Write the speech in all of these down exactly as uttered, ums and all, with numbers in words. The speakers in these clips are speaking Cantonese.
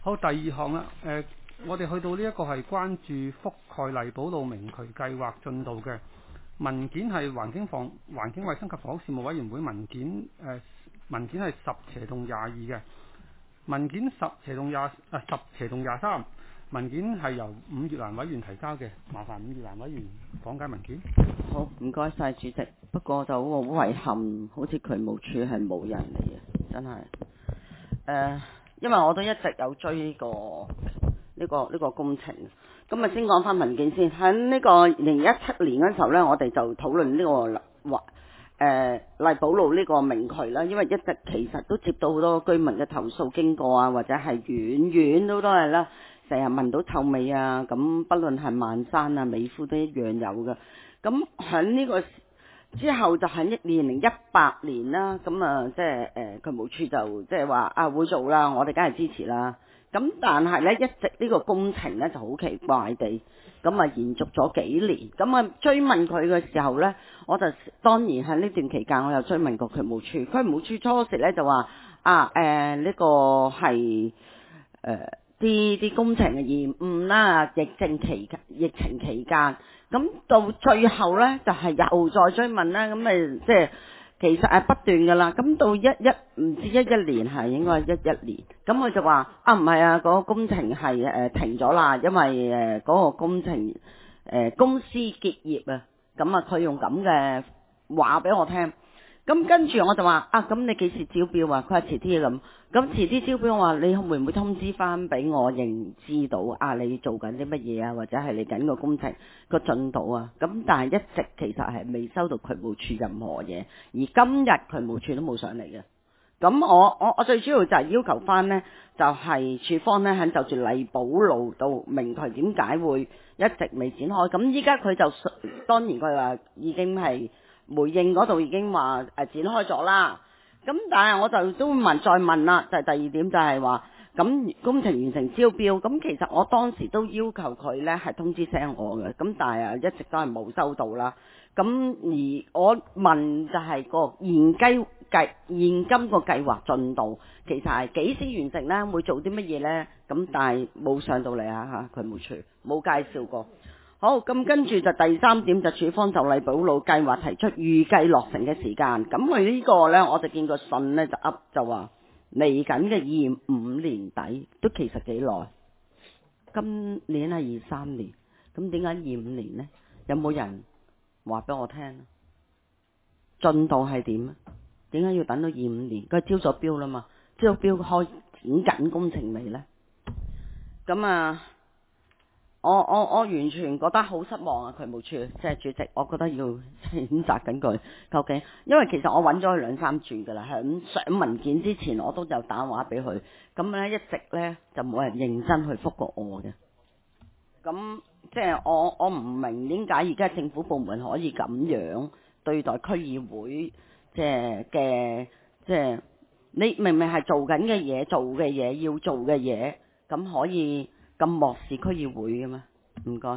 好，第二項啦，誒、呃，我哋去到呢一個係關注覆蓋荔寶路明渠計劃進度嘅文件係環境房環境衛生及房屋事務委員會文件，誒、呃、文件係十斜洞廿二嘅文件十斜洞廿啊十斜洞廿三文件係由伍月蘭委員提交嘅，麻煩伍月蘭委員講解文件。 好，唔該晒主席。不過就好遺憾，好似渠務處係冇人嚟嘅，真係。誒、呃，因為我都一直有追呢、這個呢、這個呢、這個工程。咁啊，先講翻文件先。喺呢個二零一七年嗰時候呢，我哋就討論呢、這個或誒荔寶路呢個明渠啦。因為一直其實都接到好多居民嘅投訴經過啊，或者係遠遠都都係啦，成日聞到臭味啊。咁不論係萬山啊、美孚都一樣有嘅。咁喺呢個之後就喺二零一八年啦，咁啊即係誒渠務處就即係話啊會做啦，我哋梗係支持啦。咁但係呢，一直呢個工程呢就好奇怪地，咁啊延續咗幾年。咁啊追問佢嘅時候呢，我就當然喺呢段期間我又追問過渠務處，渠務處初時呢就話啊誒呢個係誒啲啲工程嘅延誤啦，疫症期疫情期間。咁到最後呢，就係、是、又再追問啦，咁誒即係其實係不斷噶啦。咁到一一唔知一一年係應該係一一年，咁佢就話啊唔係啊，嗰、那個工程係誒、呃、停咗啦，因為誒嗰、呃那個工程誒、呃、公司結業啊。咁啊佢用咁嘅話俾我聽。咁跟住我就話啊，咁你幾時招標啊？佢話遲啲咁。咁遲啲招標，我話你會唔會通知翻俾我認知到啊？你做緊啲乜嘢啊？或者係你緊個工程個進度啊？咁但係一直其實係未收到渠務處任何嘢，而今日渠務處都冇上嚟嘅。咁我我我最主要就係要求翻呢，就係、是、處方呢，喺就住荔寶路到明渠點解會一直未展開？咁依家佢就當然佢話已經係回應嗰度已經話誒展開咗啦。咁但係我就都問再問啦，就係、是、第二點就係話，咁工程完成招標，咁其實我當時都要求佢呢係通知聲我嘅，咁但係啊一直都係冇收到啦。咁而我問就係個現計計現今個計劃進度，其實係幾時完成呢？會做啲乜嘢呢？咁但係冇上到嚟啊嚇，佢冇處冇介紹過。好，咁跟住就第三點就處方就荔寶路計劃提出預計落成嘅時間。咁佢呢個呢，我就見個信呢就噏就話嚟緊嘅二五年底，都其實幾耐。今年係二三年，咁點解二五年呢？有冇人話俾我聽？進度係點啊？點解要等到二五年？佢招咗標啦嘛，招標開展緊工程未呢？咁啊？我我我完全覺得好失望啊！渠務處即係主席，我覺得要譴責緊佢究竟，因為其實我揾咗佢兩三轉噶啦，喺上文件之前我都有打電話俾佢，咁咧一直咧就冇人認真去覆過我嘅。咁即係我我唔明點解而家政府部門可以咁樣對待區議會，即係嘅即係你明明係做緊嘅嘢，做嘅嘢要做嘅嘢，咁可以咁漠視區議會嘅咩？唔該。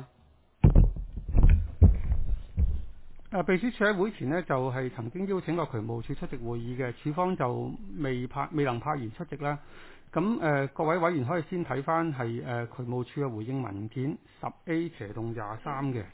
誒，秘書處喺會前呢，就係、是、曾經邀請過渠務處出席會議嘅，處方就未派未能派員出席啦。咁誒、呃，各位委員可以先睇翻係誒渠務處嘅回應文件十 A 斜洞廿三嘅。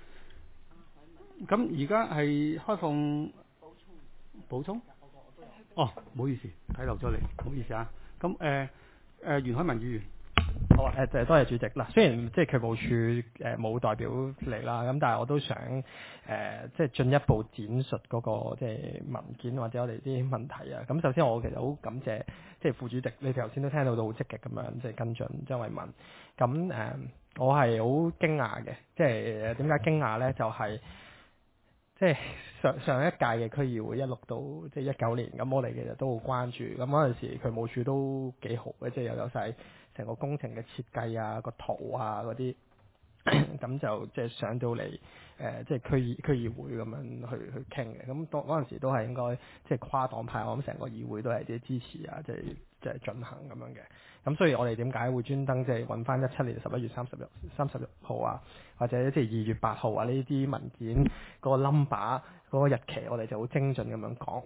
咁而家係開放補充補充。哦，唔好意思，睇漏咗你，唔好意思啊。咁誒誒，袁海文議員。 好啊，誒、呃、多謝主席。嗱，雖然即係渠務處誒冇代表嚟啦，咁但係我都想誒、呃、即係進一步展述嗰、那個即係文件或者我哋啲問題啊。咁首先我其實好感謝即係副主席，你哋頭先都聽到都好積極咁樣即係跟進張偉文。咁誒、呃，我係好驚訝嘅，即係點解驚訝咧？就係、是、即係上上一屆嘅區議會一路到即係一九年，咁我哋其實都好關注。咁嗰陣時渠務處都幾好嘅，即係又有晒成個工程嘅設計啊、個圖啊嗰啲，咁就即係上到嚟誒、呃，即係區議區議會咁樣去去傾嘅。咁當嗰陣時都係應該即係跨黨派，我諗成個議會都係啲支持啊，即係即係進行咁樣嘅。咁所以我哋點解會專登即係揾翻一七年十一月三十日、三十號啊，或者即係二月八號啊呢啲文件嗰個 number 嗰個日期，我哋就好精準咁樣講。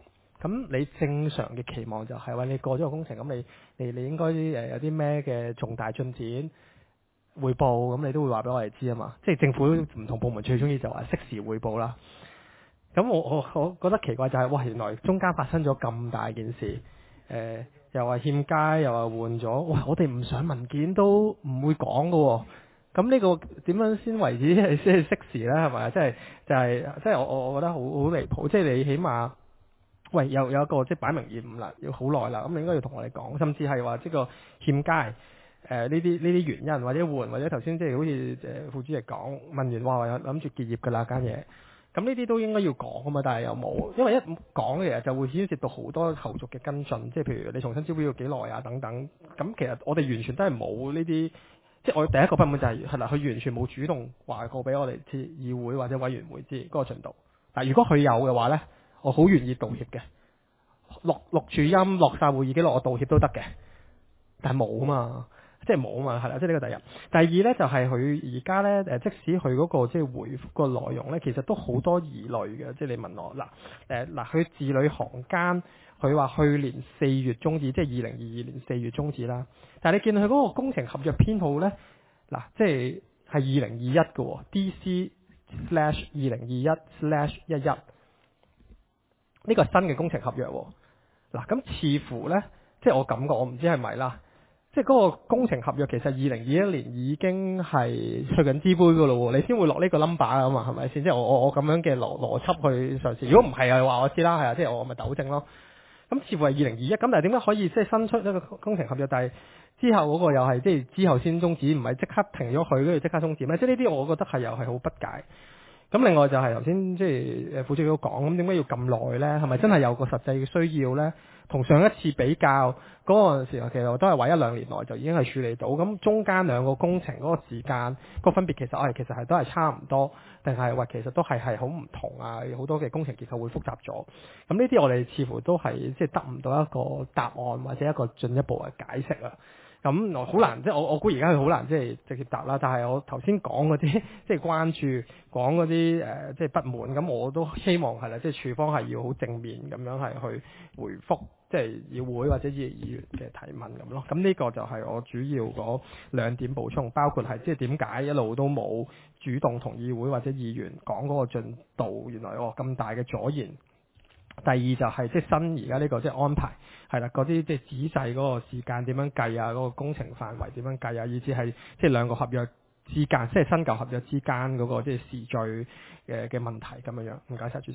咁你正常嘅期望就係話你過咗個工程，咁你你你應該誒有啲咩嘅重大進展匯報，咁你都會話俾我哋知啊嘛。即係政府唔同部門最中意就話適時匯報啦。咁我我我覺得奇怪就係、是，哇！原來中間發生咗咁大件事，誒、呃、又話欠街，又話換咗，哇！我哋唔上文件都唔會講㗎喎。咁呢個點樣先為止係即係適時咧？係咪？即係就係即係我我我覺得好好離譜。即係你起碼，喂有有一個即係擺明延誤啦，要好耐啦，咁你應該要同我哋講，甚至係話即個欠街誒呢啲呢啲原因，或者換，或者頭先即係好似誒副主席講問完話有諗住結業㗎啦間嘢。咁呢啲都應該要講㗎嘛，但係又冇，因為一講嘅嘢就會牽涉到好多後續嘅跟進，即係譬如你重新招標要幾耐啊等等。咁其實我哋完全都係冇呢啲，即係我第一個不滿就係係啦，佢完全冇主動話過俾我哋知議會或者委員會知嗰個進度。但係如果佢有嘅話咧，我好願意道歉嘅，錄錄住音落晒會議記錄我道歉都得嘅，但係冇啊嘛。即係冇啊嘛，係啦，即係呢個第一。第二咧就係佢而家咧誒，即使佢嗰個即係回覆個內容咧，其實都好多疑慮嘅。即係你問我嗱誒嗱，佢字裏行間佢話去年四月終止，即係二零二二年四月終止啦。但係你見佢嗰個工程合約編號咧嗱，即係係二零二一嘅喎 ，D C slash 二零二一 slash 一一呢個係新嘅工程合約喎。嗱咁似乎咧，即係我感覺我唔知係咪啦。即係嗰個工程合約其實二零二一年已經係去緊資杯㗎咯喎，你先會落呢個 number 啊嘛，係咪先？即係我我我咁樣嘅邏邏輯去嘗試。如果唔係啊，話我知啦，係啊，即係我咪糾正咯。咁似乎係二零二一，咁但係點解可以即係新出一個工程合約，但係之後嗰個又係即係之後先終止，唔係即刻停咗佢，跟住即刻終止咧？即係呢啲我覺得係又係好不解。咁另外就係頭先即係誒副主席都講，咁點解要咁耐咧？係咪真係有個實際嘅需要咧？同上一次比較嗰個時候，其實都係話一兩年內就已經係處理到。咁中間兩個工程嗰個時間個分別，其實我係其實係都係差唔多，定係話其實都係係好唔同啊？好多嘅工程結構會複雜咗。咁呢啲我哋似乎都係即係得唔到一個答案或者一個進一步嘅解釋啊。咁我好難，即係我我估而家佢好難即係直接答啦。但係我頭先講嗰啲即係關注講嗰啲誒即係不滿，咁我都希望係啦，即係處方係要好正面咁樣係去回覆即係議會或者議議員嘅提問咁咯。咁呢個就係我主要嗰兩點補充，包括係即係點解一路都冇主動同議會或者議員講嗰個進度，原來哦咁大嘅阻延。第二就係即係新而家呢個即係安排係啦，嗰啲即係仔細嗰個時間點樣計啊，嗰個工程範圍點樣計啊，以至係即係兩個合約之間，即係新舊合約之間嗰個即係時序嘅嘅問題咁樣樣。唔該晒主席。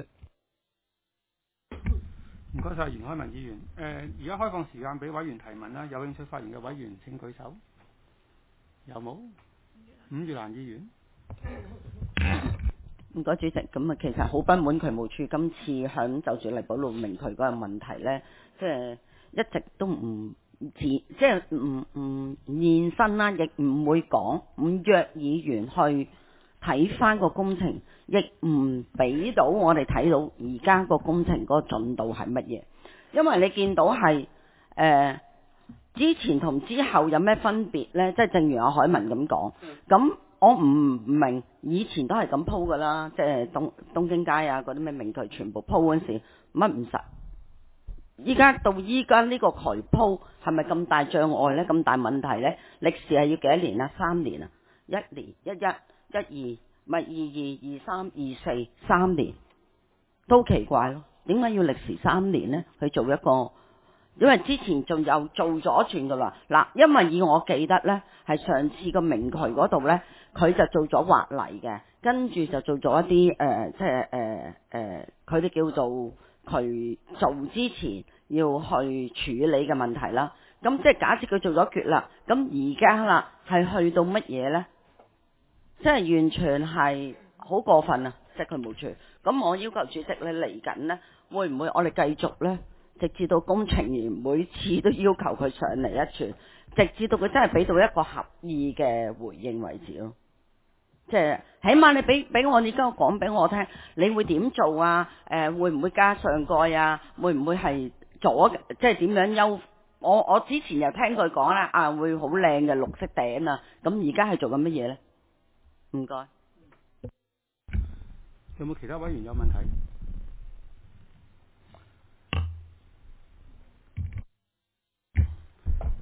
唔該晒，袁海文議員。誒、呃，而家開放時間俾委員提問啦，有興趣發言嘅委員請舉手。有冇？伍月蘭議員。 唔該主席，咁啊其實好不滿渠務署今次響就住荔寶路明渠嗰個問題咧，即係一直都唔自即係唔唔現身啦，亦唔會講，唔約議員去睇翻個工程，亦唔俾到我哋睇到而家個工程嗰個進度係乜嘢，因為你見到係誒、呃、之前同之後有咩分別咧？即係正如阿海文咁講，咁。我唔明，以前都係咁鋪噶啦，即係東東京街啊嗰啲咩明渠全部鋪嗰陣時乜唔實，依家到依家呢個渠鋪係咪咁大障礙呢？咁大問題呢？歷時係要幾多年啊？三年啊？一年一一一二咪二二二三二四三年，都奇怪咯。點解要歷時三年呢？去做一個？因為之前仲有做咗轉噶啦，嗱，因為以我記得呢，係上次個明渠嗰度呢，佢就做咗挖泥嘅，跟住就做咗一啲誒、呃，即係誒誒，佢、呃、哋、呃、叫做佢做之前要去處理嘅問題啦。咁即係假設佢做咗決啦，咁而家啦係去到乜嘢呢？即係完全係好過分啊！即係佢冇處。咁我要求主席呢，嚟緊呢，會唔會我哋繼續呢？直至到工程員每次都要求佢上嚟一轉，直至到佢真係俾到一個合意嘅回應為止咯。即係起碼你俾俾我而家講俾我聽，你會點做啊？誒、呃，會唔會加上蓋啊？會唔會係左即係點樣優？我我之前又聽佢講啦，啊會好靚嘅綠色頂啊。咁而家係做緊乜嘢咧？唔該。 有冇其他委員有問題？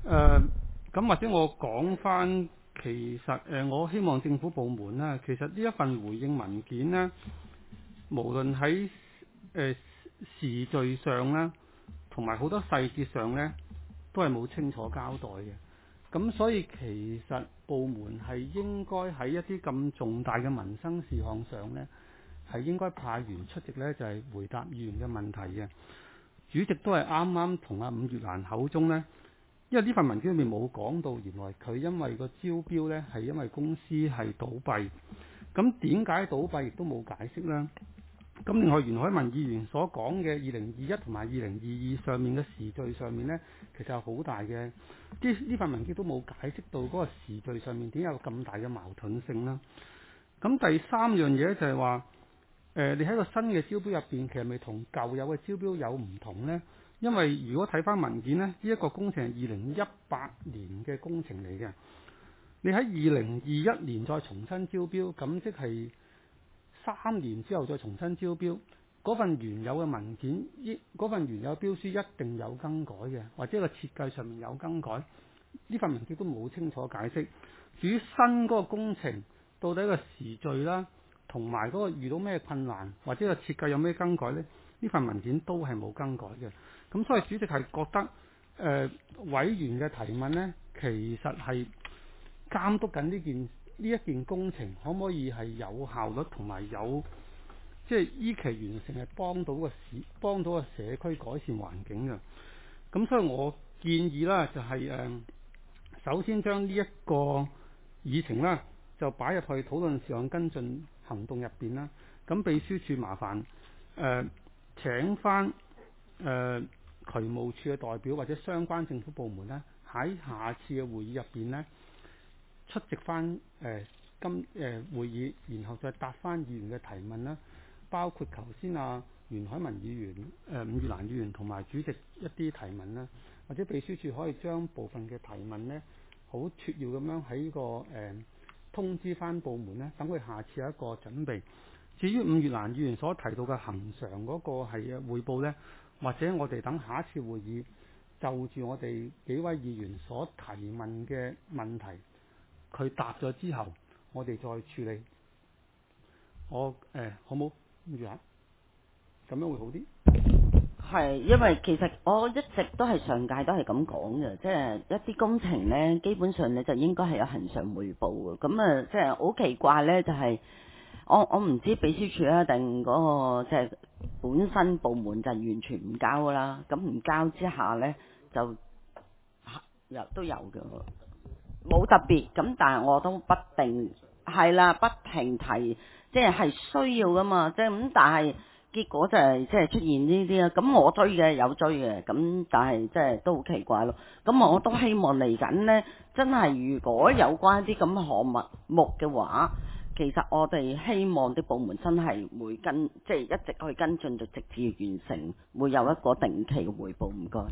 誒，咁或者我講翻，其實誒、呃，我希望政府部門咧，其實呢一份回應文件呢，無論喺誒時序上啦，同埋好多細節上呢，都係冇清楚交代嘅。咁所以其實部門係應該喺一啲咁重大嘅民生事項上呢，係應該派員出席呢，就係、是、回答議員嘅問題嘅。主席都係啱啱同阿伍月蘭口中呢，因為呢份文件裏面冇講到，原來佢因為個招標呢係因為公司係倒閉，咁點解倒閉亦都冇解釋啦。咁另外袁海文議員所講嘅二零二一同埋二零二二上面嘅時序上面呢，其實有好大嘅，即係呢份文件都冇解釋到嗰個時序上面點解有咁大嘅矛盾性啦。咁第三樣嘢就係話，誒、呃、你喺個新嘅招標入邊，其實咪同舊有嘅招標有唔同呢？因為如果睇翻文件呢，呢、這、一個工程係二零一八年嘅工程嚟嘅，你喺二零二一年再重新招標，咁即係三年之後再重新招標，嗰份原有嘅文件，依嗰份原有標書一定有更改嘅，或者個設計上面有更改，呢份文件都冇清楚解釋。至於新嗰個工程到底個時序啦，同埋嗰個遇到咩困難，或者個設計有咩更改呢？呢份文件都係冇更改嘅。咁所以主席係覺得，誒、呃、委員嘅提問呢，其實係監督緊呢件。呢一件工程可唔可以係有效率同埋有即係依期完成，係幫到個市、幫到個社區改善環境嘅？咁所以我建議啦，就係、是、誒首先將呢一個議程啦，就擺入去討論事項跟進行動入邊啦。咁秘書處麻煩誒、呃、請翻誒、呃、渠務處嘅代表或者相關政府部門咧，喺下次嘅會議入邊咧，出席翻誒、呃、今誒、呃、會議，然後再答翻議員嘅提問啦，包括頭先啊袁海文議員、誒、呃、伍月蘭議員同埋主席一啲提問啦，或者秘書處可以將部分嘅提問呢，好撮要咁樣喺個誒、呃、通知翻部門呢，等佢下次有一個準備。至於伍月蘭議員所提到嘅恒常嗰個係匯報呢，或者我哋等下一次會議就住我哋幾位議員所提問嘅問題，佢答咗之後，我哋再處理。我誒、呃、好冇咁樣，咁樣會好啲。 係，因為其實我一直都係上屆都係咁講嘅，即係一啲工程呢，基本上你就應該係有恆常匯報嘅。咁啊，即係好奇怪呢，就係、是、我我唔知秘書處啊定嗰個即係本身部門就完全唔交啦。咁唔交之下呢，就有都有嘅。冇特別，咁但係我都不定係啦，不停提，即係係需要噶嘛，即係咁，但係結果就係、是、即係出現呢啲啊，咁我追嘅有追嘅，咁但係即係都好奇怪咯。咁我都希望嚟緊呢，真係如果有關啲咁嘅項目目嘅話，其實我哋希望啲部門真係會跟，即係一直去跟進，就直至完成，會有一個定期嘅匯報。唔該。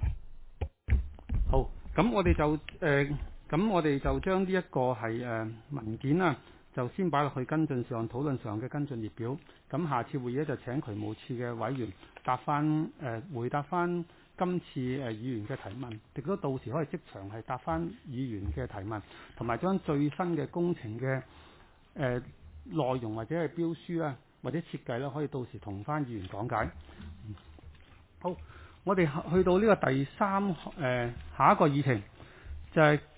好，咁我哋就誒。呃咁我哋就將呢一個係誒文件啊，就先擺落去跟進上討論上嘅跟進列表。咁下次會議咧就請渠務處嘅委員答翻誒、呃、回答翻今次誒議員嘅提問，亦都到時可以即場係答翻議員嘅提問，同埋將最新嘅工程嘅誒、呃、內容或者係標書啊或者設計咧，可以到時同翻議員講解。好，我哋去到呢個第三誒、呃、下一個議程就係、是。